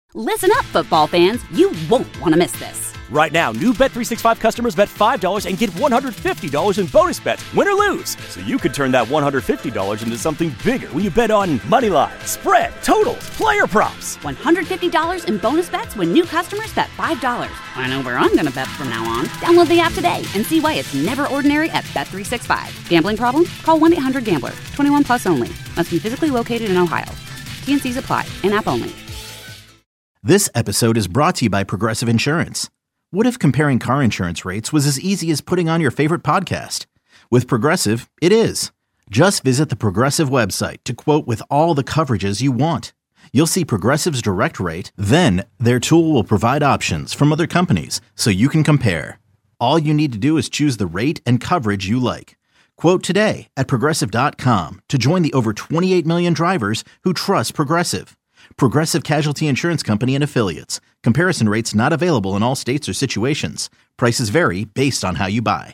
Listen up, football fans. You won't want to miss this. Right now, new Bet365 customers bet $5 and get $150 in bonus bets, win or lose. So you could turn that $150 into something bigger when you bet on money line, spread, totals, player props. $150 in bonus bets when new customers bet $5. I know where I'm going to bet from now on. Download the app today and see why it's never ordinary at Bet365. Gambling problem? Call 1-800-GAMBLER. 21 plus only. Must be physically located in Ohio. T&Cs apply. In-app only. This episode is brought to you by Progressive Insurance. What if comparing car insurance rates was as easy as putting on your favorite podcast? With Progressive, it is. Just visit the Progressive website to quote with all the coverages you want. You'll see Progressive's direct rate, then their tool will provide options from other companies so you can compare. All you need to do is choose the rate and coverage you like. Quote today at Progressive.com to join the over 28 million drivers who trust Progressive. Progressive Casualty Insurance Company and Affiliates. Comparison rates not available in all states or situations. Prices vary based on how you buy.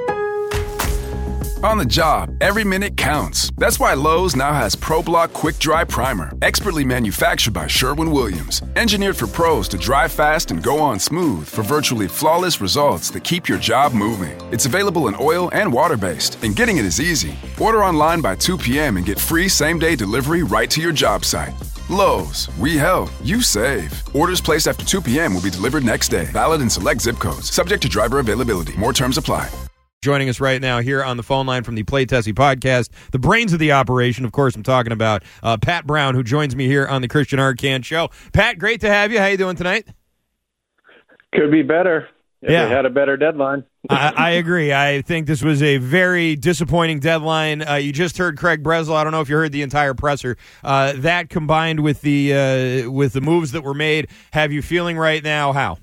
On the job, every minute counts. That's why Lowe's now has ProBlock Quick Dry Primer, expertly manufactured by Sherwin-Williams. Engineered for pros to dry fast and go on smooth for virtually flawless results that keep your job moving. It's available in oil and water-based, and getting it is easy. Order online by 2 p.m. and get free same-day delivery right to your job site. Lowe's, we help, you save. Orders placed after 2 p.m. will be delivered next day. Valid in select zip codes. Subject to driver availability. More terms apply. Joining us right now here on the phone line from the Play Tessie podcast, the brains of the operation. Of course, I'm talking about Pat Brown, who joins me here on the Christian Arcand Show. Pat, great to have you. How you doing tonight? Could be better if we had a better deadline. I agree. I think this was a very disappointing deadline. You just heard Craig Breslow. I don't know if you heard the entire presser. That combined with the moves that were made, have you feeling right now how?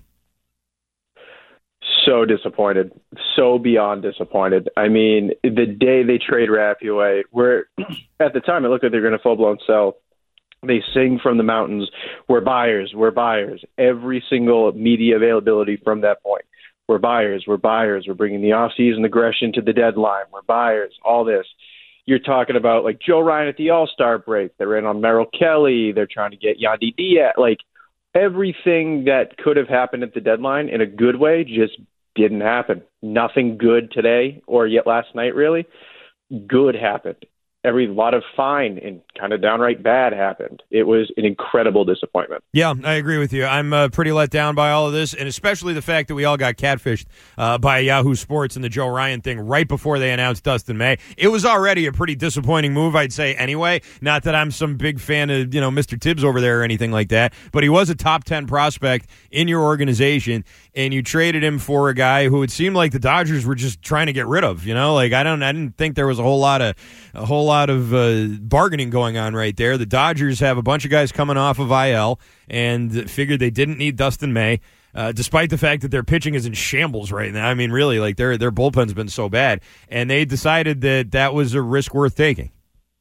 So disappointed. So beyond disappointed. I mean, the day they trade Raffy away, where at the time it looked like they were going to full-blown sell. They sing from the mountains, we're buyers, we're buyers. Every single media availability from that point. We're buyers, we're buyers. We're bringing the off-season aggression to the deadline. We're buyers, all this. You're talking about, like, Joe Ryan at the All-Star break. They're in on Merrill Kelly. They're trying to get Yandy Diaz. Like, everything that could have happened at the deadline in a good way just didn't happen. Nothing good today or yet last night, really. Good happened. A lot of fine and kind of downright bad happened. It was an incredible disappointment. Yeah, I agree with you. I'm pretty let down by all of this, and especially the fact that we all got catfished by Yahoo Sports and the Joe Ryan thing right before they announced Dustin May. It was already a pretty disappointing move, I'd say, anyway. Not that I'm some big fan of, Mr. Tibbs over there or anything like that, but he was a top 10 prospect in your organization, and you traded him for a guy who it seemed like the Dodgers were just trying to get rid of. I didn't think there was a whole lot of bargaining going on right there. The Dodgers have a bunch of guys coming off of IL and figured they didn't need Dustin May, despite the fact that their pitching is in shambles right now. I mean, really, like their bullpen's been so bad, and they decided that was a risk worth taking.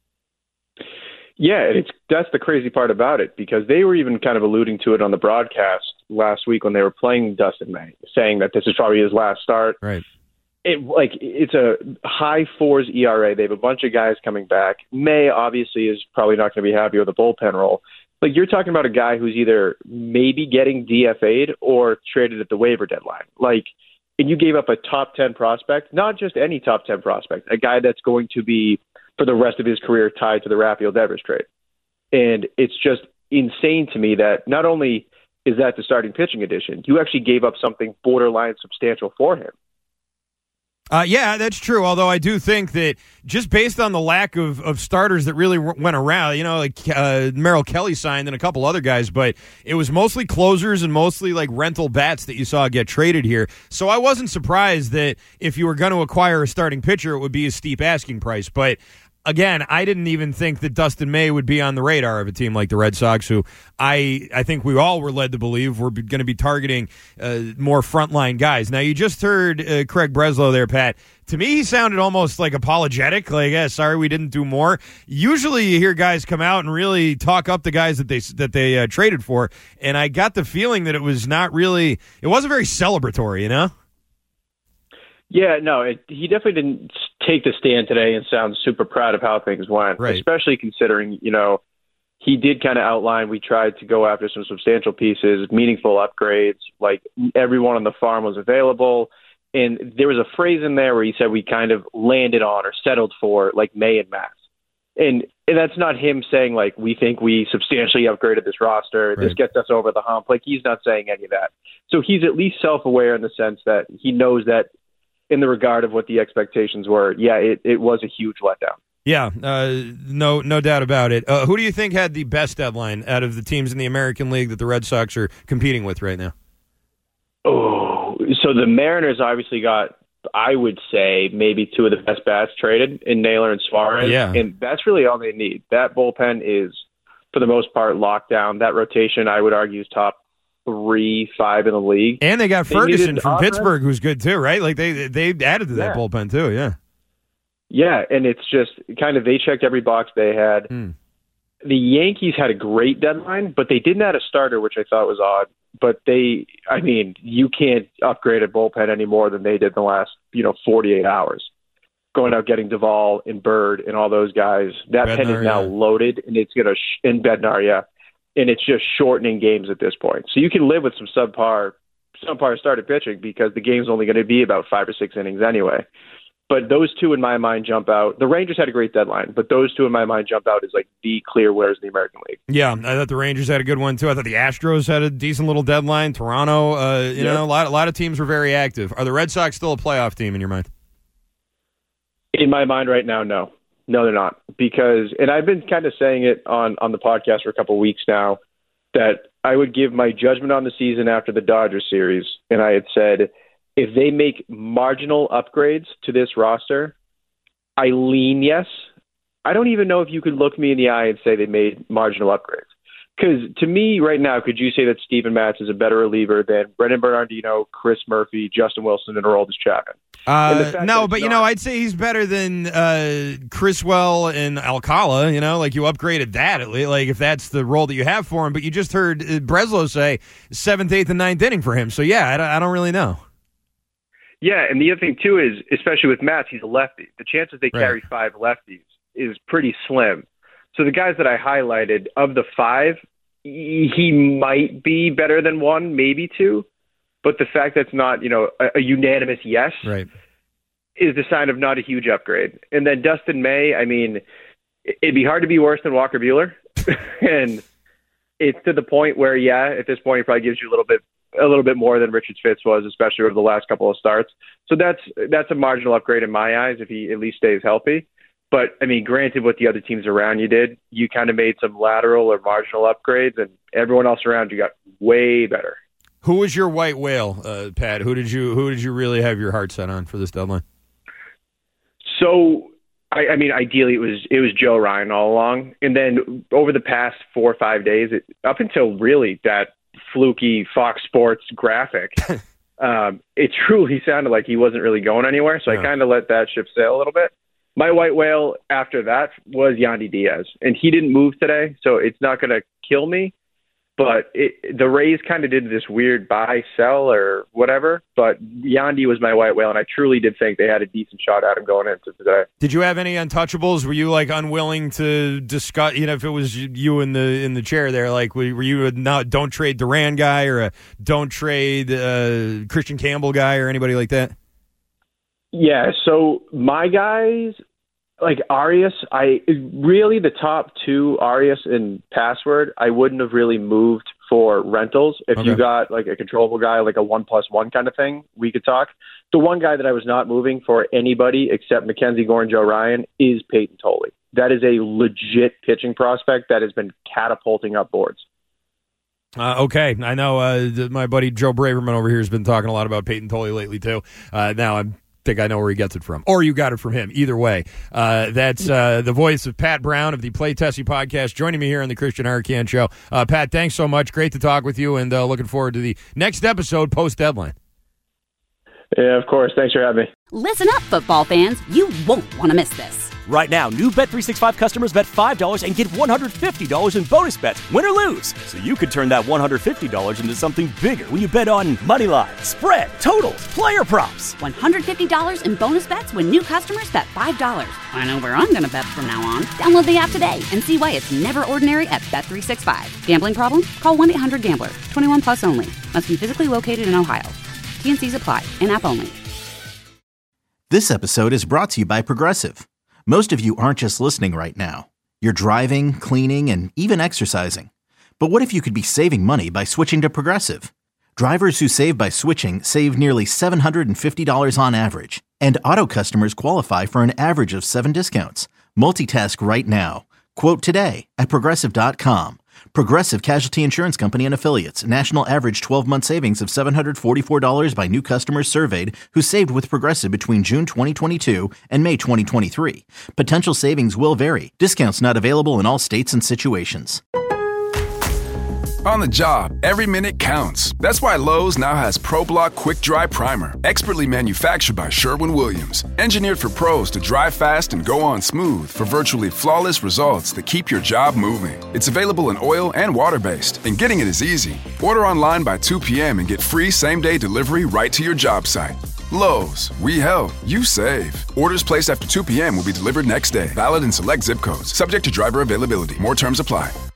Yeah, that's the crazy part about it, because they were even kind of alluding to it on the broadcast last week when they were playing Dustin May, saying that this is probably his last start. Right. It's a high 4s ERA. They have a bunch of guys coming back. May obviously is probably not going to be happy with the bullpen role. Like, you're talking about a guy who's either maybe getting DFA'd or traded at the waiver deadline. And you gave up a top 10 prospect, not just any top 10 prospect, a guy that's going to be for the rest of his career tied to the Rafael Devers trade. And it's just insane to me that not only is that the starting pitching addition, you actually gave up something borderline substantial for him. Yeah, that's true. Although I do think that just based on the lack of starters that really went around, Merrill Kelly signed and a couple other guys, but it was mostly closers and mostly like rental bats that you saw get traded here. So I wasn't surprised that if you were going to acquire a starting pitcher, it would be a steep asking price. But again, I didn't even think that Dustin May would be on the radar of a team like the Red Sox, who I think we all were led to believe were going to be targeting more frontline guys. Now, you just heard Craig Breslow there, Pat. To me, he sounded almost like apologetic, like, yeah, sorry we didn't do more. Usually you hear guys come out and really talk up the guys that they traded for, and I got the feeling that it wasn't very celebratory, Yeah, no, he definitely didn't take the stand today and sound super proud of how things went, right. Especially considering, he did kind of outline we tried to go after some substantial pieces, meaningful upgrades, like everyone on the farm was available. And there was a phrase in there where he said we kind of landed on or settled for like May and Mass. And that's not him saying like we think we substantially upgraded this roster. Right. This gets us over the hump. Like he's not saying any of that. So he's at least self-aware in the sense that he knows that in the regard of what the expectations were, it was a huge letdown. Yeah, no doubt about it. Who do you think had the best deadline out of the teams in the American League that the Red Sox are competing with right now? Oh, so the Mariners obviously got, I would say, maybe two of the best bats traded in Naylor and Suarez. Yeah. And that's really all they need. That bullpen is, for the most part, locked down. That rotation, I would argue, is top 3-5 in the league. And they got Ferguson from Pittsburgh, who's good too, right? Like they added to that bullpen too, yeah. Yeah, and it's just kind of they checked every box they had. The Yankees had a great deadline, but they didn't add a starter, which I thought was odd. But you can't upgrade a bullpen any more than they did in the last, 48 hours. Going out getting Duvall and Bird and all those guys. That pen is now loaded, and it's going to in Bednar, and it's just shortening games at this point. So you can live with some subpar started pitching because the game's only going to be about 5 or 6 innings anyway. But those two in my mind jump out. The Rangers had a great deadline, but those two in my mind jump out as like the clear winners in the American League. Yeah, I thought the Rangers had a good one too. I thought the Astros had a decent little deadline. Toronto, a lot of teams were very active. Are the Red Sox still a playoff team in your mind? In my mind right now, no. No, they're not. Because, and I've been kind of saying it on the podcast for a couple of weeks now, that I would give my judgment on the season after the Dodgers series, and I had said, if they make marginal upgrades to this roster, I lean yes. I don't even know if you could look me in the eye and say they made marginal upgrades. Because to me right now, could you say that Steven Matz is a better reliever than Brendan Bernardino, Chris Murphy, Justin Wilson, and Aroldis Chapman? No, but I'd say he's better than Criswell and Alcala. Like you upgraded that at least, like if that's the role that you have for him. But you just heard Breslow say 7th, 8th, and 9th inning for him. So I don't really know. Yeah, and the other thing, too, is, especially with Matz, he's a lefty. The chances they carry 5 lefties is pretty slim. So the guys that I highlighted, of the 5, he might be better than 1, maybe 2. But the fact that's not, a unanimous yes is the sign of not a huge upgrade. And then Dustin May, it'd be hard to be worse than Walker Buehler. And it's to the point where, at this point, he probably gives you a little bit more than Richard Fitz was, especially over the last couple of starts. So that's a marginal upgrade in my eyes if he at least stays healthy. But, granted what the other teams around you did, you kind of made some lateral or marginal upgrades, and everyone else around you got way better. Who was your white whale, Pat? Who did you really have your heart set on for this deadline? So, ideally it was Joe Ryan all along. And then over the past 4 or 5 days, up until really that fluky Fox Sports graphic, it truly sounded like he wasn't really going anywhere. So I kind of let that ship sail a little bit. My white whale after that was Yandy Diaz, and he didn't move today, so it's not going to kill me. But the Rays kind of did this weird buy, sell, or whatever. But Yandy was my white whale, and I truly did think they had a decent shot at him going into today. Did you have any untouchables? Were you unwilling to discuss? If it was you in the chair there, were you a don't trade Duran guy or a don't trade Christian Campbell guy or anybody like that? Yeah. So my guys. Arias, the top 2, Arias and Password, I wouldn't have really moved for rentals. If you got a controllable guy, like a 1+1 kind of thing, we could talk. The one guy that I was not moving for anybody except Mackenzie Gore and Joe Ryan is Peyton Tolley. That is a legit pitching prospect that has been catapulting up boards. Okay, I know my buddy Joe Braverman over here has been talking a lot about Peyton Tolley lately too. Now I think I know where he gets it from, or you got it from him. Either way, that's the voice of Pat Brown of the Play Tessie podcast, joining me here on the Christian Arcand Show. Pat, thanks so much. Great to talk with you, and looking forward to the next episode post-deadline. Yeah, of course. Thanks for having me. Listen up, football fans. You won't want to miss this. Right now, new Bet365 customers bet $5 and get $150 in bonus bets, win or lose. So you could turn that $150 into something bigger when you bet on moneyline, spread, totals, player props. $150 in bonus bets when new customers bet $5. I know where I'm going to bet from now on. Download the app today and see why it's never ordinary at Bet365. Gambling problem? Call 1-800-GAMBLER. 21 plus only. Must be physically located in Ohio. T&Cs apply. In-app only. This episode is brought to you by Progressive. Most of you aren't just listening right now. You're driving, cleaning, and even exercising. But what if you could be saving money by switching to Progressive? Drivers who save by switching save nearly $750 on average. And auto customers qualify for an average of 7 discounts. Multitask right now. Quote today at Progressive.com. Progressive Casualty Insurance Company and Affiliates. National average 12-month savings of $744 by new customers surveyed who saved with Progressive between June 2022 and May 2023. Potential savings will vary. Discounts not available in all states and situations. On the job, every minute counts. That's why Lowe's now has ProBlock Quick Dry Primer, expertly manufactured by Sherwin-Williams. Engineered for pros to dry fast and go on smooth for virtually flawless results that keep your job moving. It's available in oil and water-based, and getting it is easy. Order online by 2 p.m. and get free same-day delivery right to your job site. Lowe's, we help, you save. Orders placed after 2 p.m. will be delivered next day. Valid in select zip codes. Subject to driver availability. More terms apply.